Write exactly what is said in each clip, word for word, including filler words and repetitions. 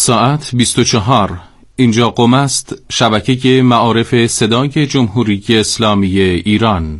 ساعت بیست و چهار. اینجا قم است، شبکه معارف صدای جمهوری اسلامی ایران.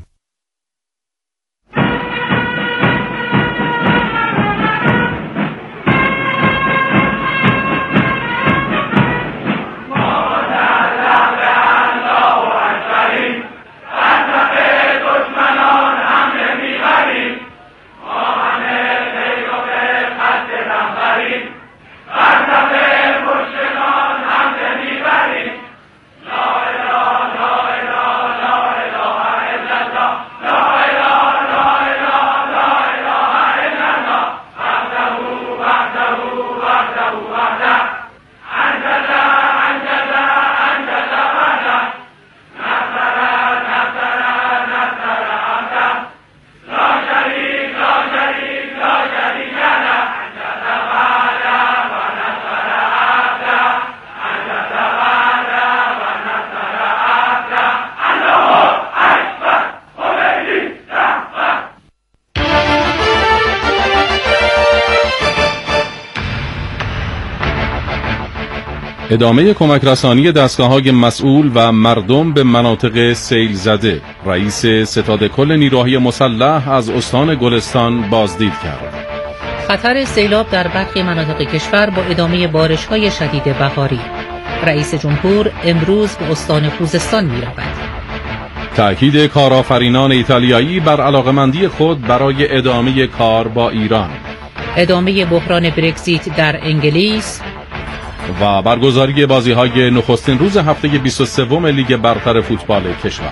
ادامه کمک رسانی دستگاه‌های مسئول و مردم به مناطق سیل زده. رئیس ستاد کل نیروهای مسلح از استان گلستان بازدید کرد. خطر سیلاب در برخی مناطق کشور با ادامه بارش‌های شدید بهاری. رئیس جمهور امروز به استان خوزستان می‌رود. تأکید کارآفرینان ایتالیایی بر علاقمندی خود برای ادامه کار با ایران. ادامه بحران برگزیت در انگلیس و برگزاری بازی‌های نخستین روز هفته بیست و سوم لیگ برتر فوتبال کشور.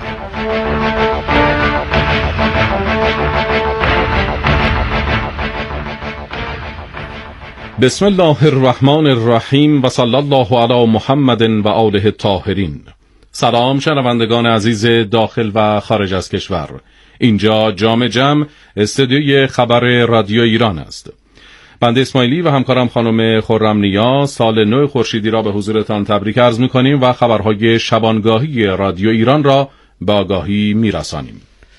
بسم الله الرحمن الرحیم و صلی الله علی محمد و آله الطاهرین. سلام شنوندگان عزیز داخل و خارج از کشور. اینجا جام جم، استودیوی خبر رادیو ایران است. بنده اسماعیلی و همکارم خانم خرم‌نیا سال نو خورشیدی را به حضورتان تبریک عرض می‌کنیم و خبرهای شبانگاهی رادیو ایران را به آگاهی می‌رسانیم.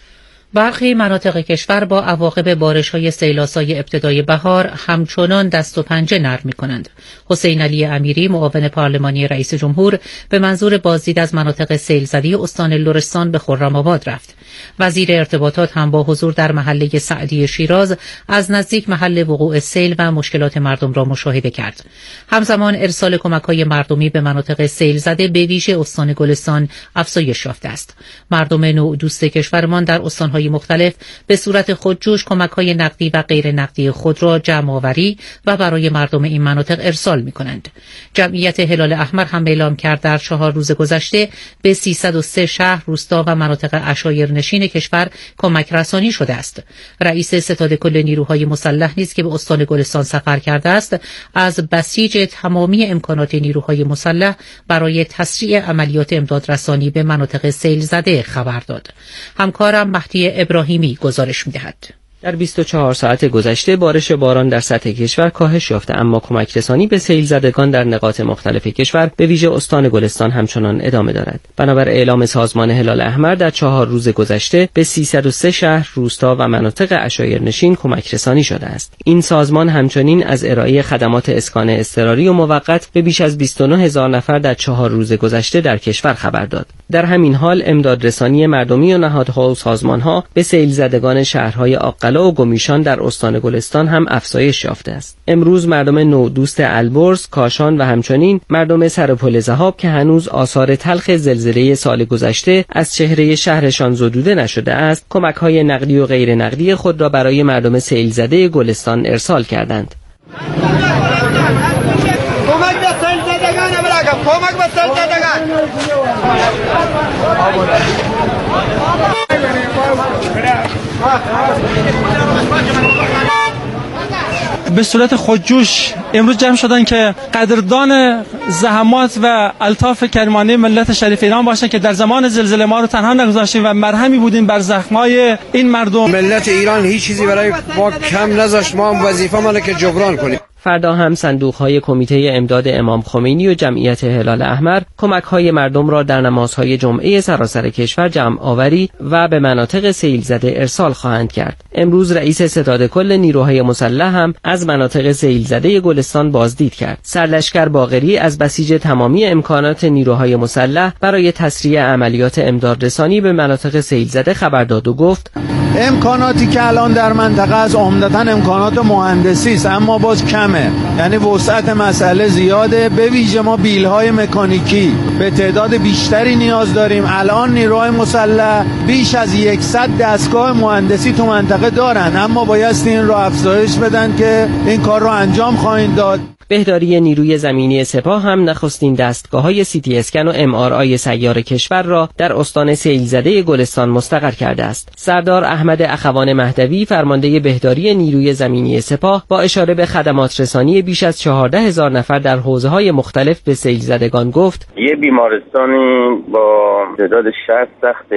برخی مناطق کشور با عواقب بارش‌های سیلاسای ابتدای بهار همچنان دست و پنجه نرم می‌کنند. حسین علی امیری معاون پارلمانی رئیس جمهور به منظور بازدید از مناطق سیل زده استان لرستان به خرم‌آباد رفت. وزیر ارتباطات هم با حضور در محله سعدی شیراز از نزدیک محل وقوع سیل و مشکلات مردم را مشاهده کرد. همزمان ارسال کمک‌های مردمی به مناطق سیل زده به ویژه استان گلستان افزایش یافته است. مردم نوع دوست کشورمان در استان‌های مختلف به صورت خودجوش کمک‌های نقدی و غیر نقدی خود را جمع‌آوری و برای مردم این مناطق ارسال می‌کنند. جمعیت هلال احمر هم اعلام کرد در چهار روز گذشته به سیصد و سه شهر، روستا و مناطق عشایر نشین کشور کمک رسانی شده است. رئیس ستاد کل نیروهای مسلح نیز که به استان گلستان سفر کرده است، از بسیج تمامی امکانات نیروهای مسلح برای تسریع عملیات امداد رسانی به مناطق سیل زده خبر داد. همکارم مهدی ابراهیمی گزارش می‌دهد. در بیست و چهار ساعت گذشته بارش باران در سطح کشور کاهش یافته، اما کمک رسانی به سیل زدگان در نقاط مختلف کشور به ویژه استان گلستان همچنان ادامه دارد. بنابر اعلام سازمان هلال احمر در چهار روز گذشته به سیصد و سه شهر، روستا و مناطق عشایر نشین کمک رسانی شده است. این سازمان همچنین از ارائه خدمات اسکان اضطراری و موقت به بیش از بیست و نه هزار نفر در چهار روز گذشته در کشور خبر داد. در همین حال امداد رسانی مردمی و نهادها و سازمانها به سیل زدگان شهرهای آقلا و گمیشان در استان گلستان هم افزایش یافته است. امروز مردم نودوست البرز، کاشان و همچنین مردم سرپل ذهاب که هنوز آثار تلخ زلزله سال گذشته از چهره شهرشان زدوده نشده است، کمک‌های نقدی و غیر نقدی خود را برای مردم سیل زده گلستان ارسال کردند. کمک به سیل زدگان برگم، کمک به سیل زدگان. به صورت خودجوش امروز جمع شدن که قدردان زحمات و الطاف کریمانه ملت شریف ایران باشن که در زمان زلزله ما رو تنها نگذاشتیم و مرهمی بودیم بر زخمای این مردم. ملت ایران هیچ چیزی برای ما کم نذاشت، ما هم وظیفه مونه که جبران کنیم. فردا هم صندوق‌های کمیته امداد امام خمینی و جمعیت هلال احمر کمک‌های مردم را در نمازهای جمعه سراسر کشور جمع آوری و به مناطق سیل زده ارسال خواهند کرد. امروز رئیس ستاد کل نیروهای مسلح هم از مناطق سیل زده گلستان بازدید کرد. سرلشکر باقری از بسیج تمامی امکانات نیروهای مسلح برای تسریع عملیات امدادرسانی به مناطق سیل زده خبر داد و گفت امکاناتی که الان در منطقه از عمدتاً امکانات مهندسی است، اما باز کمه، یعنی وسعت مسئله زیاده. به ویژه ما بیل‌های مکانیکی به تعداد بیشتری نیاز داریم. الان نیروهای مسلح بیش از صد دستگاه مهندسی تو منطقه دارن، اما بایستی این رو افزایش بدن که این کار رو انجام خواهیم داد. بهداری نیروی زمینی سپاه هم نخستین دستگاه‌های سی تی اسکن و ام آر آی سیار کشور را در استان سیل زده گلستان مستقر کرده است. سردار احمد اخوان مهدوی فرمانده بهداری نیروی زمینی سپاه با اشاره به خدمات رسانی بیش از چهارده هزار نفر در حوزه‌های مختلف به سیل زدگان گفت: یه بیمارستانی با تعداد شصت تخت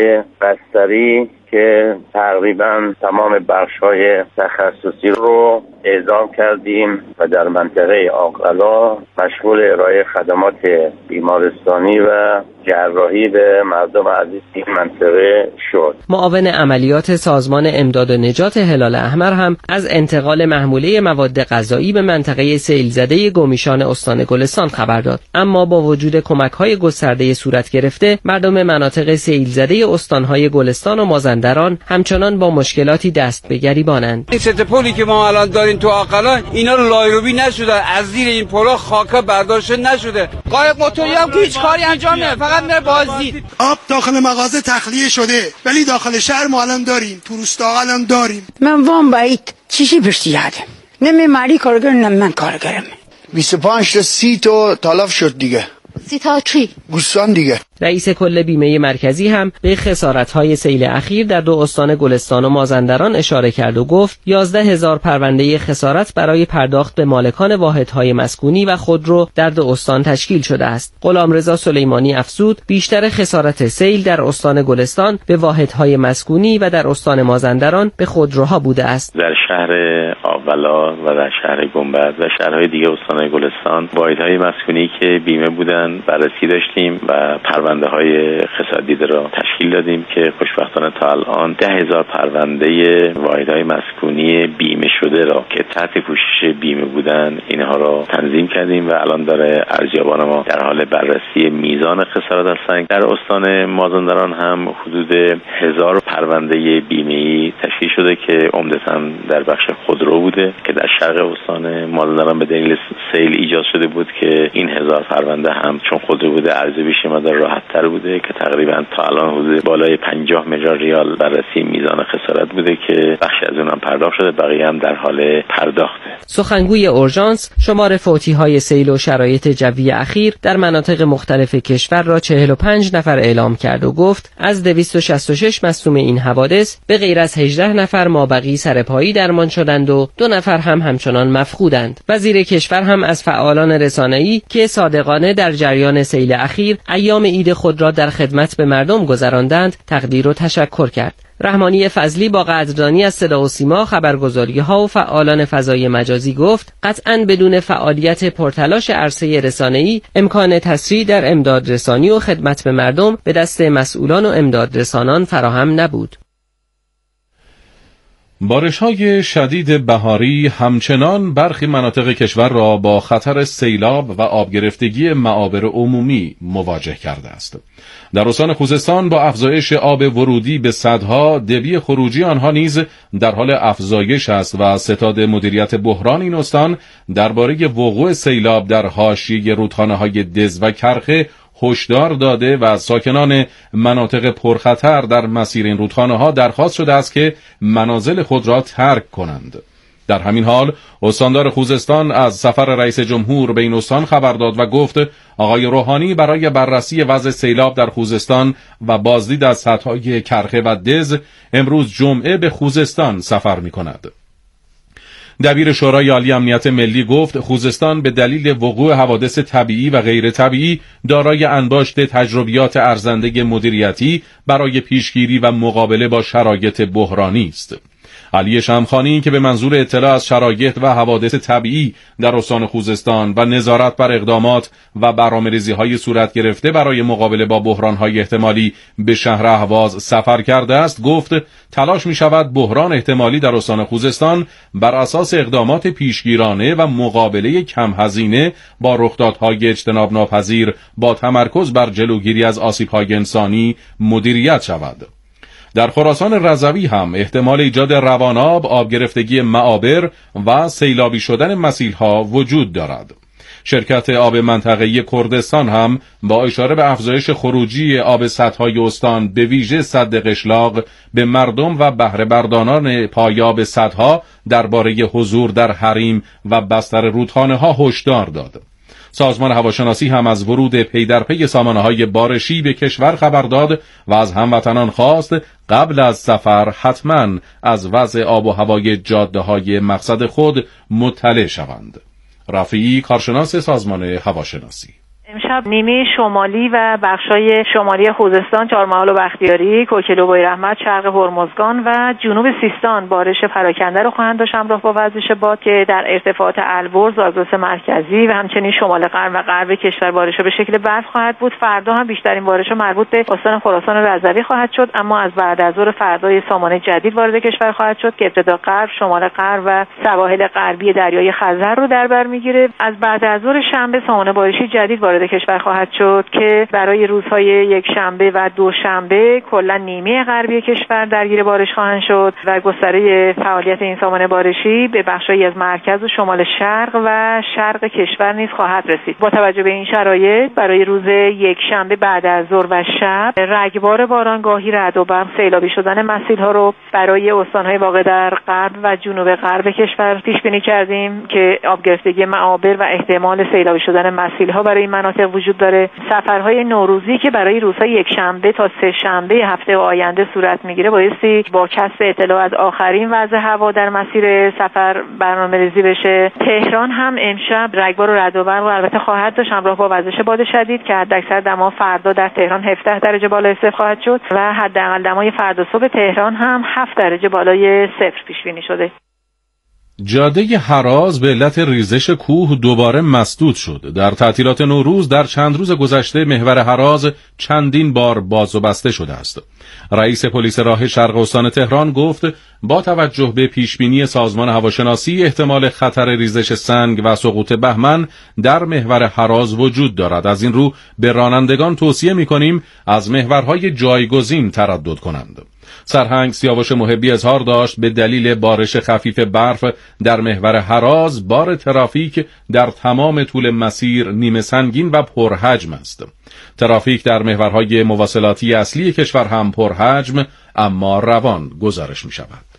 بستری که تقریبا تمام بخش‌های تخصصی رو اعزام کردیم و در منطقه آقلا مشغول ارائه خدمات بیمارستانی و جراحی به مردم عزیز این منطقه شد. معاون عملیات سازمان امداد و نجات هلال احمر هم از انتقال محموله مواد غذایی به منطقه سیل زده گومیشان استان گلستان خبر داد. اما با وجود کمک‌های گسترده صورت گرفته، مردم مناطق سیل زده استان‌های گلستان و مازندران همچنان با مشکلاتی دست به گریبانند. این ست پلی که ما الان داریم تو آقلا، اینا رو لایروبی نشده، از زیر این پلا خاک برداشته نشده. قایق موتوری هم که هیچ کاری انجام نمیده، فقط میره بازدید. آب داخل مغازه تخلیه شده، ولی داخل شهر ما الان داریم، تو روستا الان داریم. من وام باید چیزی برسیادم، نه من مالی کارگر نه من کارگرم. بیست و پنج تا سی تا تلف شد دیگه. سی تا چی؟ گوستان دیگه. رئیس کل بیمه مرکزی هم به خسارت‌های سیل اخیر در دو استان گلستان و مازندران اشاره کرد و گفت یازده هزار پرونده خسارت برای پرداخت به مالکان واحدهای مسکونی و خودرو در دو استان تشکیل شده است. غلامرضا سلیمانی افزود بیشتر خسارت سیل در استان گلستان به واحدهای مسکونی و در استان مازندران به خودروها بوده است. در شهر آولا و در شهر گنبد و شهرهای دیگه استان گلستان واحدهای مسکونی که بیمه بودن بررسی داشتیم و پرونده های خسارت‌دیده را تشکیل دادیم که خوشبختانه تا الان ده هزار پرونده واحدهای مسکونی بیمه شده را که تحت پوشش بیمه بودن اینها را تنظیم کردیم و الان داره ارزیابان ما در حال بررسی میزان خسارت هستند. در استان مازندران هم حدود هزار پرونده بیمه‌ای تشکیل شده که عمدتاً در بخش خودرو بوده که در شرق استان مازندران به دلیل سیل ایجاد شده بود که این هزار پرونده هم چون خودرو بوده ارزیابیش مقدار راحت تر بوده که تقریبا تا الان حدود بالای پنجاه میلیارد ریال بررسی میزان خسارت بوده که بخشی از اونم پرداخت شده، بقیه هم در حال پرداخته. سخنگوی اورژانس شمار فوتی‌های سیل و شرایط جوی اخیر در مناطق مختلف کشور را چهل و پنج نفر اعلام کرد و گفت از دویست و شصت و شش مصدوم این حوادث به غیر از هجده نفر مابقی سرپایی درمان شدند و دو نفر هم همچنان مفقودند. وزیر کشور هم از فعالان رسانه‌ای که صادقانه در جریان سیل اخیر ایام عید خود را در خدمت به مردم گذراندند تقدیر و تشکر کرد. رحمانی فضلی با قدردانی از صدا و سیما، خبرگزاری‌ها و فعالان فضای مجازی گفت قطعاً بدون فعالیت پرتلاش عرصه رسانه‌ای امکان تسریع در امدادرسانی و خدمت به مردم به دست مسئولان و امدادرسانان فراهم نبود. بارش‌های شدید بهاری همچنان برخی مناطق کشور را با خطر سیلاب و آبگرفتگی معابر عمومی مواجه کرده است. در استان خوزستان با افزایش آب ورودی به سدها، دبی خروجی آنها نیز در حال افزایش است و ستاد مدیریت بحران این استان درباره وقوع سیلاب در حاشیه رودخانه‌های دز و کرخه هشدار داده و از ساکنان مناطق پرخطر در مسیر این رودخانه‌ها درخواست شده است که منازل خود را ترک کنند. در همین حال استاندار خوزستان از سفر رئیس جمهور به این استان خبر داد و گفت آقای روحانی برای بررسی وضع سیلاب در خوزستان و بازدید از سدهای کرخه و دز امروز جمعه به خوزستان سفر می‌کند. دبیر شورای عالی امنیت ملی گفت خوزستان به دلیل وقوع حوادث طبیعی و غیر طبیعی دارای انباشت تجربیات ارزنده مدیریتی برای پیشگیری و مقابله با شرایط بحرانی است. علی شمخانی که به منظور اطلاع از شرایط و حوادث طبیعی در استان خوزستان و نظارت بر اقدامات و برنامه‌ریزی‌های صورت گرفته برای مقابله با بحران‌های احتمالی به شهر اهواز سفر کرده است، گفت تلاش می‌شود بحران احتمالی در استان خوزستان بر اساس اقدامات پیشگیرانه و مقابله کم هزینه با رخدادهای اجتناب ناپذیر با تمرکز بر جلوگیری از آسیب‌های انسانی مدیریت شود. در خراسان رضوی هم احتمال ایجاد رواناب، آب گرفتگی معابر و سیلابی شدن مسیل‌ها وجود دارد. شرکت آب منطقه‌ای کردستان هم با اشاره به افزایش خروجی آب سدهای استان به ویژه سد قشلاق به مردم و بهره برداران پایاب سدها درباره حضور در حریم و بستر رودخانه‌ها هشدار داد. سازمان هواشناسی هم از ورود پی در پی سامانه‌های بارشی به کشور خبر داد و از هموطنان خواست قبل از سفر حتماً از وضع آب و هوای جاده‌های مقصد خود مطلع شوند. رفیعی، کارشناس سازمان هواشناسی: امشب نیمه شمالی و بخشای شمالی خوزستان، چهارمحال و بختیاری، کوکل و بویراحمد، شرق هرمزگان و جنوب سیستان بارش پراکنده رو خواهند داشت همراه با وزش باد که در ارتفاعات البرز، زاگرس مرکزی و همچنین شمال غرب و غرب کشور بارش به شکل برف خواهد بود. فردا هم بیشترین بارش مربوط به استان خراسان رضوی خواهد شد، اما از بعد از ظهر فردای سامانه جدید وارد کشور خواهد شد که ابتدا غرب، شمال غرب و سواحل غربی دریای خزر رو در بر میگیره. از بعد از ظهر شنبه سامانه بارشی جدید وارد کشور خواهد شد که برای روزهای یک شنبه و دوشنبه کلا نیمه غربی کشور درگیر بارش خواهند شد و گستره فعالیت این سامانه بارشی به بخشایی از مرکز و شمال شرق و شرق کشور نیز خواهد رسید. با توجه به این شرایط برای روز یک شنبه بعد از ظهر و شب رگبار باران، گاهی رعد و برق، سیلابی شدن مسیل‌ها رو برای استان‌های واقع در غرب و جنوب غرب کشور پیش بینی کردیم که آب گرفتگی معابر و احتمال سیلابی شدن مسیل‌ها برای این مناطق وجود داره. سفرهای نوروزی که برای روزهای یک شنبه تا سه شنبه هفته آینده صورت میگیره بایستی با کسب اطلاع از آخرین وضع هوا در مسیر سفر برنامه‌ریزی بشه. تهران هم امشب رگبار و رعد و برق البته خواهد داشت همراه با وزش باد شدید که حداکثر دما فردا در تهران هفده درجه بالای صفر خواهد شد و حداقل دمای فردا صبح تهران هم هفت درجه بالای صفر پیش بینی شده. جاده هراز به علت ریزش کوه دوباره مسدود شد. در تعطیلات نوروز در چند روز گذشته محور هراز چندین بار باز و بسته شده است. رئیس پلیس راه شرق استان تهران گفت با توجه به پیشبینی سازمان هواشناسی احتمال خطر ریزش سنگ و سقوط بهمن در محور هراز وجود دارد. از این رو به رانندگان توصیه می‌کنیم از محورهای جایگزین تردد کنند. سرهنگ سیاوش محبی اظهار داشت به دلیل بارش خفیف برف در محور هراز بار ترافیک در تمام طول مسیر نیمه سنگین و پرحجم است. ترافیک در محورهای مواصلاتی اصلی کشور هم پرحجم اما روان گزارش می شود.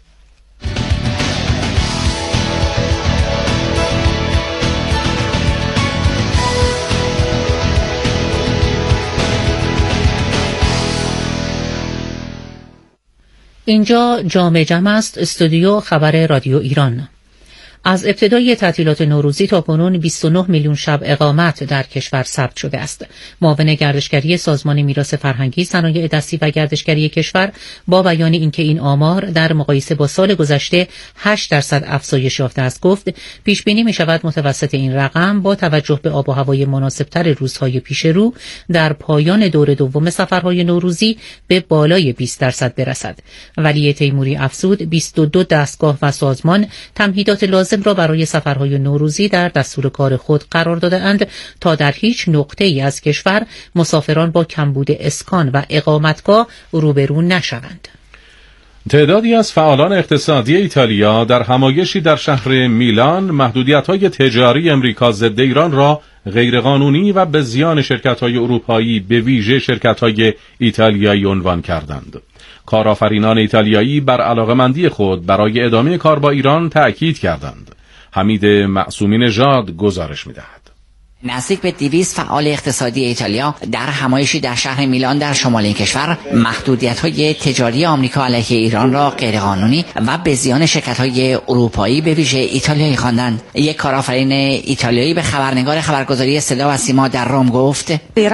اینجا جام جم است، استودیو خبر رادیو ایران. از ابتدای تعطیلات نوروزی تا کنون بیست و نه میلیون شب اقامت در کشور ثبت شده است. معاون گردشگری سازمان میراث فرهنگی، صنایع دستی و گردشگری کشور با بیان اینکه این آمار در مقایسه با سال گذشته هشت درصد افزایش یافته است گفت پیش بینی می شود متوسط این رقم با توجه به آب و هوای مناسبتر روزهای پیش رو در پایان دور دوم سفرهای نوروزی به بالای بیست درصد برسد. ولی تیموری افزود بیست و دو دستگاه و سازمان تمهیدات لازم را برای سفرهای نوروزی در دستور کار خود قرار داده‌اند تا در هیچ نقطه‌ای از کشور مسافران با کمبود اسکان و اقامتگاه روبرو نشوند. تعدادی از فعالان اقتصادی ایتالیا در همایشی در شهر میلان محدودیت‌های تجاری امریکا ضد ایران را غیرقانونی و به زیان شرکت‌های اروپایی به ویژه شرکت‌های ایتالیایی عنوان کردند. کارآفرینان ایتالیایی بر علاقمندی خود برای ادامه کار با ایران تأکید کردند. حمید معصومی نژاد گزارش می‌دهد. نزدیک به دویست فعال اقتصادی ایتالیا در همایشی در شهر میلان در شمال این کشور محدودیت‌های تجاری آمریکا علیه ایران را غیرقانونی و به زیان شرکت‌های اروپایی به ویژه ایتالیایی خواندند. یک کارآفرین ایتالیایی به خبرنگار خبرگزاری صدا و سیما در روم گفت: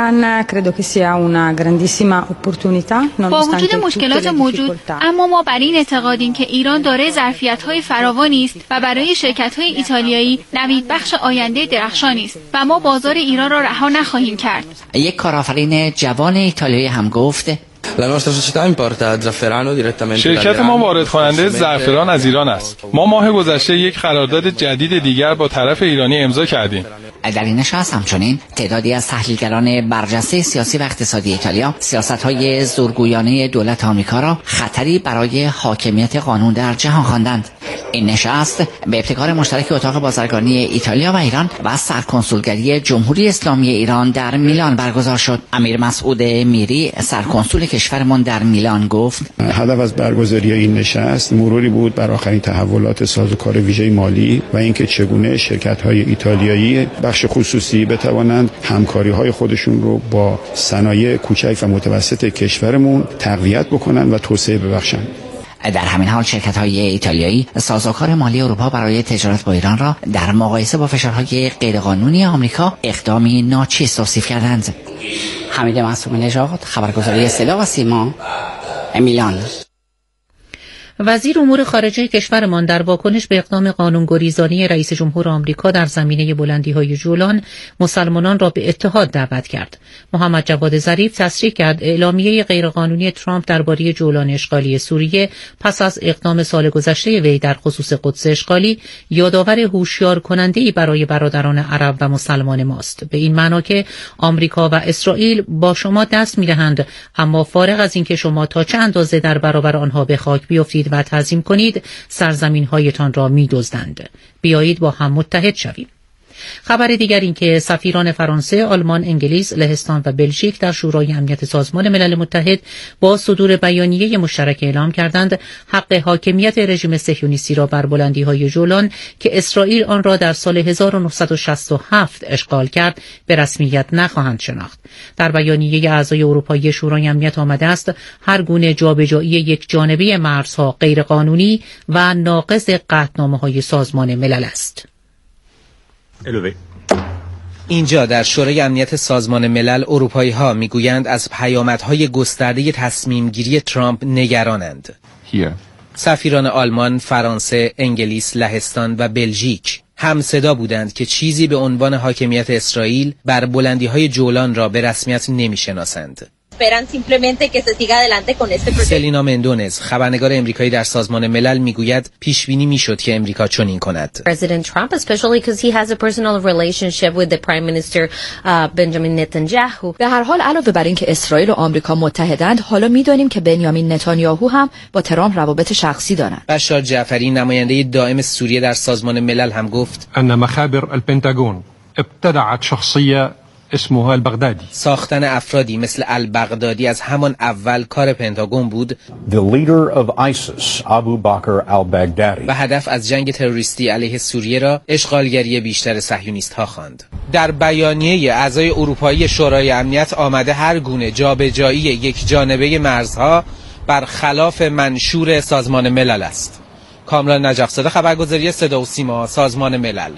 با وجود مشکلات موجود، اما ما بر این اعتقادیم که ایران دارای ظرفیت‌های فراوانی است و برای شرکت‌های ایتالیایی نویدبخش آینده درخشانی است و ما بازار ایران را رها نخواهیم کرد. یک کارآفرین جوان ایتالیایی هم گفت: شرکت ما وارد کننده زعفران از ایران است. ما ماه گذشته یک قرارداد جدید دیگر با طرف ایرانی امضا کردیم. در این نشست همچنین تعدادی از تحلیلگران برجسته سیاسی و اقتصادی ایتالیا سیاست‌های زورگویانه دولت آمریکا را خطری برای حاکمیت قانون در جهان خواندند. این نشست به ابتکار مشترک اتاق بازرگانی ایتالیا و ایران و سرکنسولگری جمهوری اسلامی ایران در میلان برگزار شد. امیر مسعود میری سرکنسول کشورمان در میلان گفت: هدف از برگزاری این نشست مروری بود بر آخرین تحولات سازوکار ویژه مالی و اینکه چگونه شرکت‌های ایتالیایی بخش خصوصی بتوانند همکاری‌های خودشون رو با صنایع کوچک و متوسط کشورمون تقویت بکنن و توسعه ببخشند. در همین حال شرکت‌های ایتالیایی سازوکار مالی اروپا برای تجارت با ایران را در مقایسه با فشارهای غیرقانونی آمریکا اقدامی ناچیز توصیف کردند. حمید معصوم نژاد، خبرگزاری صدا و سیما، میلان. وزیر امور خارجه کشورمان در واکنش به اقدام قانونگریزانه رئیس جمهور آمریکا در زمینه بلندی‌های جولان مسلمانان را به اتحاد دعوت کرد. محمد جواد ظریف تصریح کرد اعلامیه غیرقانونی ترامپ درباره جولان اشغالی سوریه پس از اقدام سال گذشته وی در خصوص قدس اشغالی یادآور هوشیار کننده‌ای برای برادران عرب و مسلمان ماست، به این معنا که آمریکا و اسرائیل با شما دست می‌دهند، اما فارغ از اینکه شما تا چه اندازه در برابر آنها به خاک بیفتید و تعظیم کنید، سرزمین‌هایتان را می‌دزدند. بیایید با هم متحد شویم. خبر دیگر این که سفیران فرانسه، آلمان، انگلیس، لهستان و بلژیک در شورای امنیت سازمان ملل متحد با صدور بیانیه مشترک اعلام کردند حق حاکمیت رژیم صهیونیستی را بر بلندی‌های جولان که اسرائیل آن را در سال هزار و نهصد و شصت و هفت اشغال کرد به رسمیت نخواهند شناخت. در بیانیه اعضای اروپایی شورای امنیت آمده است هر گونه جابجایی یک جانبه مرزها غیرقانونی و ناقض قطعنامه‌های سازمان ملل است. اینجا در شورای امنیت سازمان ملل اروپایی ها میگویند از پیامدهای گسترده تصمیم گیری ترامپ نگرانند. Here. سفیران آلمان، فرانسه، انگلیس، لهستان و بلژیک هم صدا بودند که چیزی به عنوان حاکمیت اسرائیل بر بلندی های جولان را به رسمیت نمیشناسند. سلینا مندونز، خبرنگار امریکایی در سازمان ملل، میگوید پیش بینی میشد که امریکا چنین کند. President Trump, especially because he has a personal relationship with the Prime Minister Benjamin Netanyahu. به هر حال علاوه بر اینکه اسرائیل و آمریکا متحدند، حالا میدانیم که بنیامین نتانیاهو هم با ترامپ روابط شخصی دارند. بشار جعفری، نماینده دائم سوریه در سازمان ملل، هم گفت ان مخابر الپنتاگون ابتدعت شخصیه اسمها البغدادی. ساختن افرادی مثل البغدادی از همان اول کار پنتاگون بود. The leader of ISIS, Abu Bakr al-Baghdadi. و هدف از جنگ تروریستی علیه سوریه را اشغالگری بیشتر صهیونیست ها خواند. در بیانیه اعضای اروپایی شورای امنیت آمده هر گونه جابجایی یک جانبه مرزها برخلاف منشور سازمان ملل است. کامران نجف‌زاده، خبرگزاری صدا و سیما، سازمان ملل.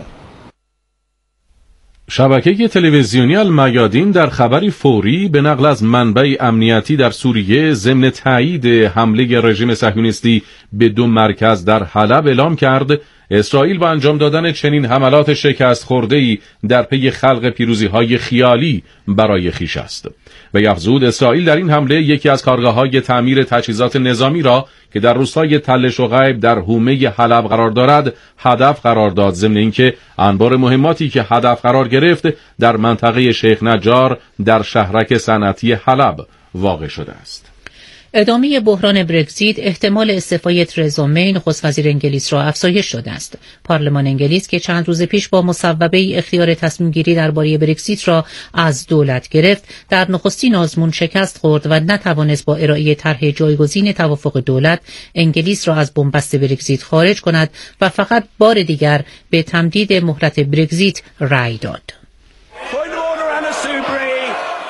شبکه تلویزیونی المیادین در خبری فوری به نقل از منبع امنیتی در سوریه ضمن تایید حمله رژیم صهیونیستی به دو مرکز در حلب اعلام کرد اسرائیل با انجام دادن چنین حملات شکست خورده‌ای در پی خلق پیروزی‌های خیالی برای خویش است. و افزود اسرائیل در این حمله یکی از کارگاه‌های تعمیر تجهیزات نظامی را که در روستای تل شقیب در حومه حلب قرار دارد هدف قرار داد، ضمن اینکه انبار مهماتی که هدف قرار گرفت در منطقه شیخ نجار در شهرک صنعتی حلب واقع شده است. ادامه بحران برگزیت احتمال استعفای ترزا می نخست وزیر انگلیس را افزایش داده است. پارلمان انگلیس که چند روز پیش با مصوبه اختیار تصمیم گیری درباره برگزیت را از دولت گرفت، در نخستین آزمون شکست خورد و نتوانست با ارائه طرح جایگزین توافق دولت انگلیس را از بنبست برگزیت خارج کند و فقط بار دیگر به تمدید مهلت برگزیت رأی داد.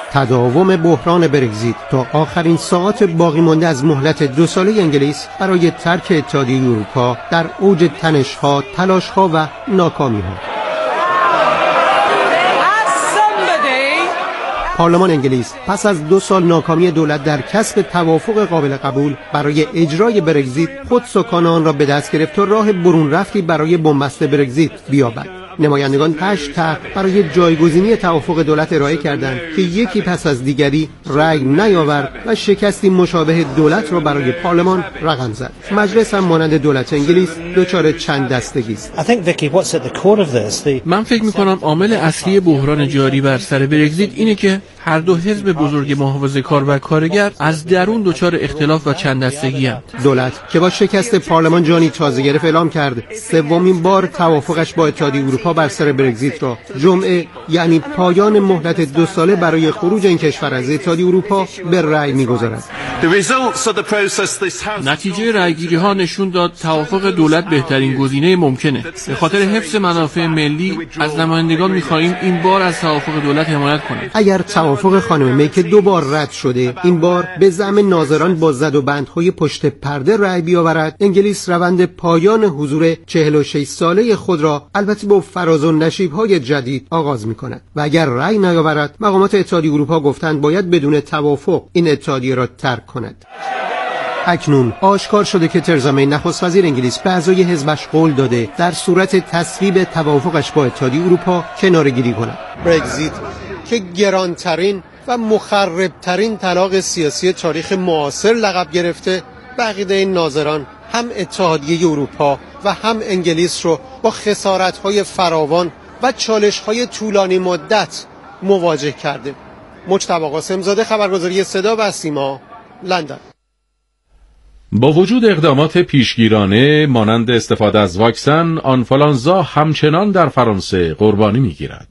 تداوم بحران برگزیت تا آخرین ساعات باقی مانده از مهلت دو ساله انگلیس برای ترک اتحادیه اروپا در اوج تنش‌ها، تلاش‌ها و ناکامی‌ها. پارلمان انگلیس پس از دو سال ناکامی دولت در کسب توافق قابل قبول برای اجرای برگزیت، خود سکان آن را به دست گرفت تا راه برون رفتی برای بنبست برگزیت بیابد. نمایندگان هشت طرح برای جایگزینی توافق دولت ارائه کردند که یکی پس از دیگری رأی نیاورد و شکستی مشابه دولت را برای پارلمان رقم زد. مجلس هم مانند دولت انگلیس دچار چند دستگی است. من فکر می‌کنم عامل اصلی بحران جاری بر سر برگزیت اینه که هر دو حزب بزرگ محافظه‌کار و کارگر از درون دچار اختلاف و چند دستگی هستند. دولت که با شکست پارلمان جانی تازه گرفت اعلام کرد سومین بار توافقش با اتحادیه اروپا بر سر برگزیت را جمعه، یعنی پایان مهلت دو ساله برای خروج این کشور از اتحادیه اروپا، به رأی می‌گذارد. نتیجه رأیگیری ها نشون داد توافق دولت بهترین گزینه ممکنه. به خاطر حفظ منافع ملی از نمایندگان می‌خواهیم این بار از توافق دولت حمایت کنند. اگر توافق خانم می که دو بار رد شده این بار به زعم ناظران با زد و بندهای پشت پرده رأی بیاورد، انگلیس روند پایان حضور چهل و شش ساله خود را البته با فراز و نشیب‌های جدید آغاز می‌کند و اگر رأی نیاورد، مقامات اتحادیه اروپا گفتند باید بدون توافق این اتحادیه را ترک کند. اکنون آشکار شده که ترزا می نخست وزیر انگلیس به اعضای حزبش قول داده در صورت تصویب توافقش با اتحادیه اروپا کناره‌گیری کند. برگزیت که گرانترین و مخربترین طلاق سیاسی تاریخ معاصر لقب گرفته، به عقیده ناظران هم اتحادیه اروپا و هم انگلیس رو با خسارت‌های فراوان و چالش‌های طولانی مدت مواجه کرده. مجتبی قاسم‌زاده، خبرگزاری صدا و سیما، لندن. با وجود اقدامات پیشگیرانه مانند استفاده از واکسن، آنفولانزا همچنان در فرانسه قربانی می‌گیرد.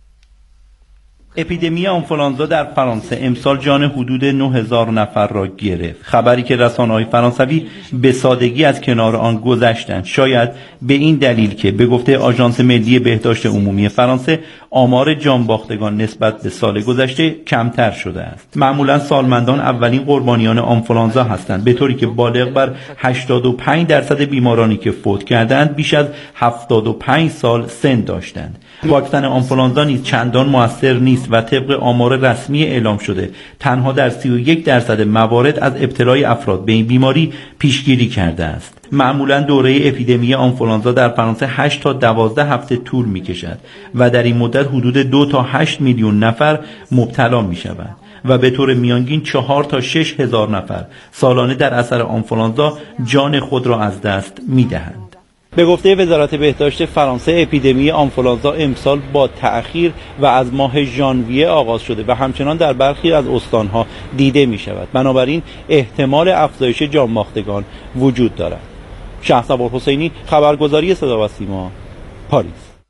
اپیدمی آنفولانزا در فرانسه امسال جان حدود نه هزار نفر را گرفت. خبری که رسانه‌های فرانسوی به سادگی از کنار آن گذشتند، شاید به این دلیل که به گفته آژانس ملی بهداشت عمومی فرانسه آمار جانباختگان نسبت به سال گذشته کمتر شده است. معمولا سالمندان اولین قربانیان آنفولانزا هستند، به طوری که بالغ بر هشتاد و پنج درصد بیمارانی که فوت کردند بیش از هفتاد و پنج سال سن داشتند. واکسن آنفولانزا نیز چندان موثر نیست و طبق آمار رسمی اعلام شده تنها در سی و یک درصد موارد از ابتلای افراد به این بیماری پیشگیری کرده است. معمولا دوره اپیدمی آنفولانزا در فرانسه هشت تا دوازده هفته طول می کشد و در این مدت حدود دو تا هشت میلیون نفر مبتلا می شوند و به طور میانگین چهار تا شش هزار نفر سالانه در اثر آنفولانزا جان خود را از دست می دهند. به گفته وزارت بهداشت فرانسه اپیدمی آنفولانزا امسال با تأخیر و از ماه ژانویه آغاز شده و همچنان در برخی از استانها دیده می شود. بنابراین احتمال افزایش جانباختگان وجود دارد. شهرصبور حسینی، خبرگزاری صدا و سیما، پاریس.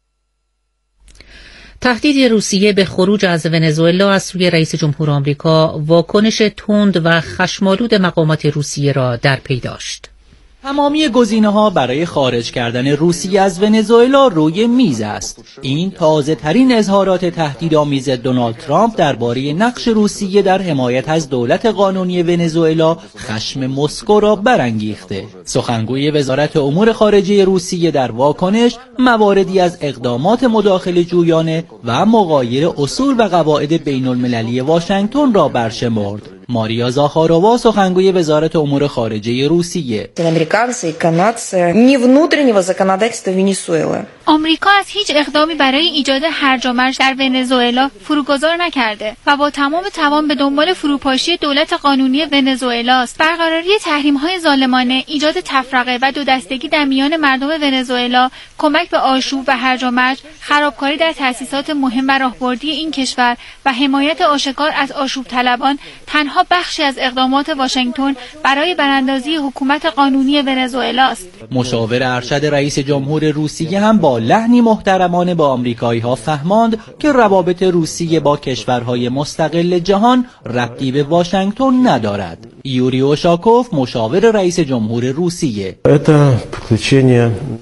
تهدید روسیه به خروج از ونزوئلا از سوی رئیس جمهور آمریکا واکنش تند و خشم‌آلود مقامات روسیه را در پی داشت. تمامی گزینه‌ها برای خارج کردن روسیه از ونزوئلا روی میز است. این تازه ترین اظهارات تهدیدآمیز دونالد ترامپ درباره نقش روسیه در حمایت از دولت قانونی ونزوئلا خشم مسکو را برانگیخته. سخنگوی وزارت امور خارجه روسیه در واکنش مواردی از اقدامات مداخله جویانه و مغایر اصول و قواعد بین المللی واشنگتن را برشمرد. ماریا زاخارۆва، سخنگوی وزارت امور خارجه روسیه: آمریکا از هیچ اقدامی برای ایجاد هرج و مرج در ونزوئلا فروگذار نکرده و با تمام توان به دنبال فروپاشی دولت قانونی ونزوئلا است. برقراری تحریم‌های ظالمانه، ایجاد تفرقه و دو دستگی در میان مردم ونزوئلا، کمک به آشوب و هرج و مرج، خرابکاری در تأسیسات مهم و راهبردی این کشور و حمایت آشکار از آشوب طلبان تنها بخشی از اقدامات واشنگتن برای براندازی حکومت قانونی ونزوئلا است. مشاور ارشد رئیس جمهور روسیه هم با لحنی محترمانه با آمریکایی‌ها فهماند که روابط روسیه با کشورهای مستقل جهان ربطی به واشنگتن ندارد. یوری اوشاکوف، مشاور رئیس جمهور روسیه: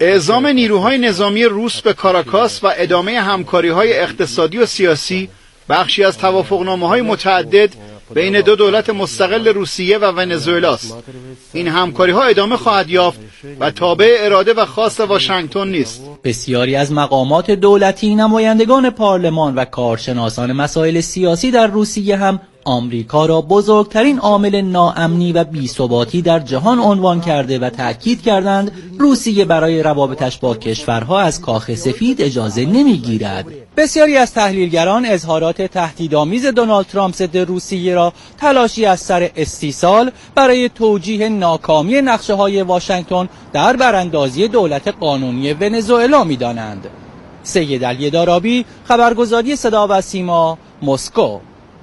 اعزام نیروهای نظامی روس به کاراکاس و ادامه همکاری‌های اقتصادی و سیاسی بخشی از توافقنامه‌های متعدد بین دو دولت مستقل روسیه و ونزوئلا است. این همکاری‌ها ادامه خواهد یافت و تابع اراده و خواست واشنگتن نیست. بسیاری از مقامات دولتی، نمایندگان پارلمان و کارشناسان مسائل سیاسی در روسیه هم آمریکا را بزرگترین عامل ناامنی و بی‌ثباتی در جهان عنوان کرده و تأکید کردند روسیه برای روابطش با کشورها از کاخ سفید اجازه نمیگیرد. بسیاری از تحلیلگران اظهارات تهدیدآمیز دونالد ترامپ ضد روسیه را تلاشی از سر استیصال برای توجیه ناکامی نقشه‌های واشنگتن در براندازی دولت قانونی ونزوئلا می‌دانند. سید علی دارابی، خبرگزاری صدا و سیما، مسکو.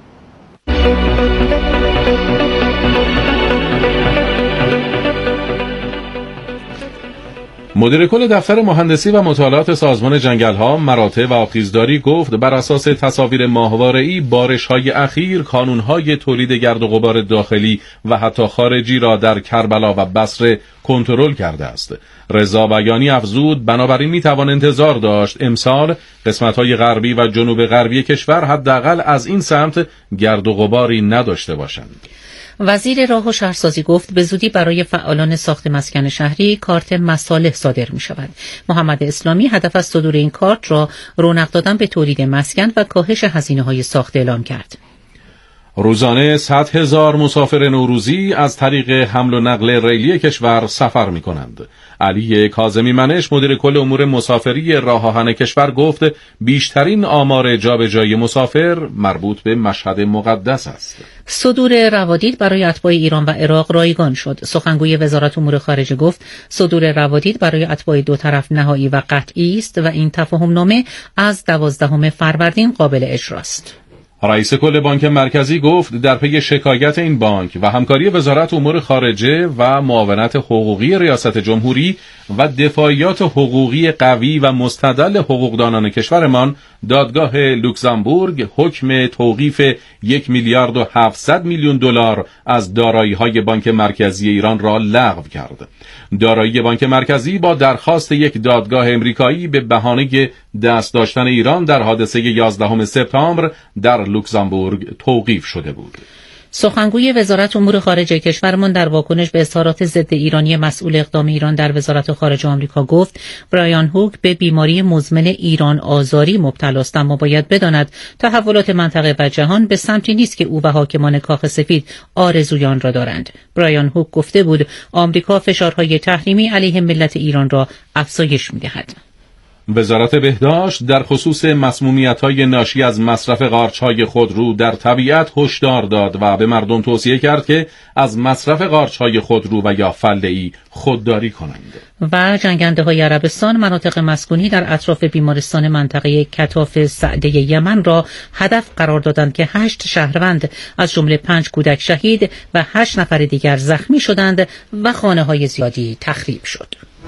مدیر کل دفتر مهندسی و مطالعات سازمان جنگل‌ها، مراتع و آبخیزداری گفت بر اساس تصاویر ماهواره‌ای بارش‌های اخیر کانون‌های تولید گرد و غبار داخلی و حتی خارجی را در کربلا و بصره کنترل کرده است. رضا بیانی افزود بنابراین می‌توان انتظار داشت امسال قسمت‌های غربی و جنوب غربی کشور حداقل از این سمت گرد و غباری نداشته باشند. وزیر راه و شهرسازی گفت به زودی برای فعالان ساخت مسکن شهری کارت مصالح صادر می شود. محمد اسلامی هدف از صدور این کارت را رونق دادن به تولید مسکن و کاهش هزینه های ساخت اعلام کرد. روزانه صد هزار مسافر نوروزی از طریق حمل و نقل ریلی کشور سفر می کنند. علی کاظمی منش مدیر کل امور مسافری راه آهن کشور گفت بیشترین آمار جابجایی مسافر مربوط به مشهد مقدس است. صدور روادید برای اتباع ایران و عراق رایگان شد. سخنگوی وزارت امور خارجه گفت صدور روادید برای اتباع دو طرف نهایی و قطعی است و این تفاهم نامه از دوازدهم فروردین قابل اجراست. رئیس کل بانک مرکزی گفت در پی شکایت این بانک و همکاری وزارت امور خارجه و معاونت حقوقی ریاست جمهوری و دفاعیات حقوقی قوی و مستدل حقوقدانان کشورمان، دادگاه لوکزامبورگ حکم توقیف یک میلیارد و هفتصد میلیون دلار از دارایی‌های بانک مرکزی ایران را لغو کرد. دارایی بانک مرکزی با درخواست یک دادگاه امریکایی به بهانه دست داشتن ایران در حادثه یازدهم سپتامبر در لوکزامبورگ توقیف شده بود. سخنگوی وزارت امور خارجه کشورمان در واکنش به اظهارات ضد ایرانی مسئول اقدام ایران در وزارت خارجه آمریکا گفت برایان هوک به بیماری مزمن ایران آزاری مبتلا است، اما باید بداند تحولات منطقه و جهان به سمتی نیست که او و حاکمان کاخ سفید آرزوی آن را دارند. برایان هوک گفته بود آمریکا فشارهای تحریمی علیه ملت ایران را افزایش می‌دهد. وزارت بهداشت در خصوص مسمومیت‌های ناشی از مصرف قارچ‌های خودرو در طبیعت هشدار داد و به مردم توصیه کرد که از مصرف قارچ‌های خودرو و یا فله‌ای خودداری کنند. و جنگنده‌های عربستان مناطق مسکونی در اطراف بیمارستان منطقه کتاف سعده یمن را هدف قرار دادند که هشت شهروند از جمله پنج کودک شهید و هشت نفر دیگر زخمی شدند و خانه‌های زیادی تخریب شد.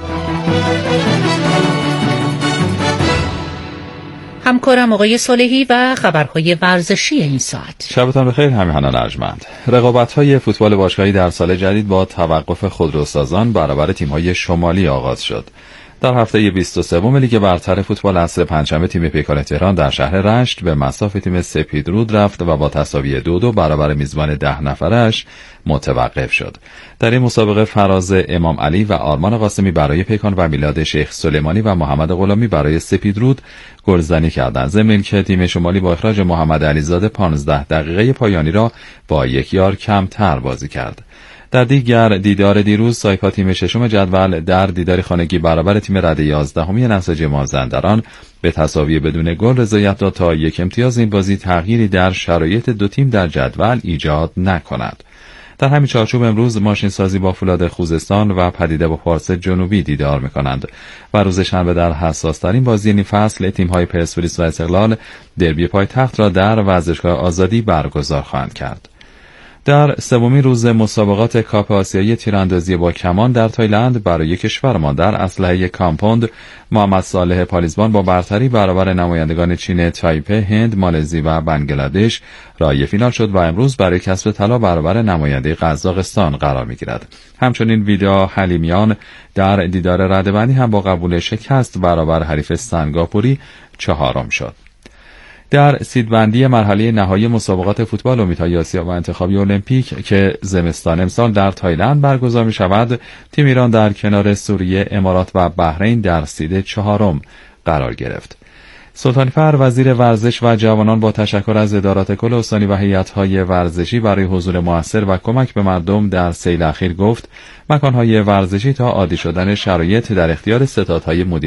همکارم آقای صالحی و خبرهای ورزشی این ساعت. شبتان بخیر همیهنان ارجمند. رقابت‌های فوتبال باشگاهی در سال جدید با توقف خودروسازان برابر تیم‌های شمالی آغاز شد. در هفته بیست و سوم لیگ برتر فوتبال عصر پنجشنبه تیم پیکان تهران در شهر رشت به مصاف تیم سپیدرود رفت و با تساوی دو دو برابر میزبان ده نفرش متوقف شد. در این مسابقه فراز امام علی و آرمان قاسمی برای پیکان و میلاد شیخ سلیمانی و محمد غلامی برای سپیدرود گلزنی کردند. ضمن که تیم شمالی با اخراج محمد علیزاده پانزده دقیقه پایانی را با یک یار کمتر بازی کرد. در دیگر دیدار دیروز سایپا تیم ششم جدول در دیدار خانگی برابر تیم رده یازدهمی نساجی مازندران به تساوی بدون گل رضایت داد تا یک امتیاز این بازی تغییری در شرایط دو تیم در جدول ایجاد نکند. در همین چارچوب امروز ماشین سازی با فولاد خوزستان و پدیده با پارس جنوبی دیدار می‌کنند و روز شنبه در حساس‌ترین بازی این فصل تیم‌های پرسپولیس و استقلال دربی پایتخت را در ورزشگاه آزادی برگزار خواهند کرد. در سومین روز مسابقات کاپ آسیایی تیراندازی با کمان در تایلند برای کشورمان در اسلحه کامپوند محمد صالح پالیزبان با برتری برابر نمایندگان چین، تایپه، هند، مالزی و بنگلادش راهی فینال شد و امروز برای کسب طلا برابر نماینده قزاقستان قرار می‌گیرد. همچنین ویدا حلیمیان در دیدار رده‌بندی هم با قبول شکست برابر حریف سنگاپوری چهارم شد. در سیدبندی مرحله نهایی مسابقات فوتبال امیدهای آسیا و انتخابی المپیک که زمستان امسال در تایلند برگزار می شود، تیم ایران در کنار سوریه، امارات و بحرین در سید چهارم قرار گرفت. سلطانفر وزیر ورزش و جوانان با تشکر از ادارات کل استانی و هیئت‌های ورزشی برای حضور مؤثر و کمک به مردم در سیل اخیر گفت مکان‌های ورزشی تا عادی شدن شرایط در اختیار ستادهای مدیریتی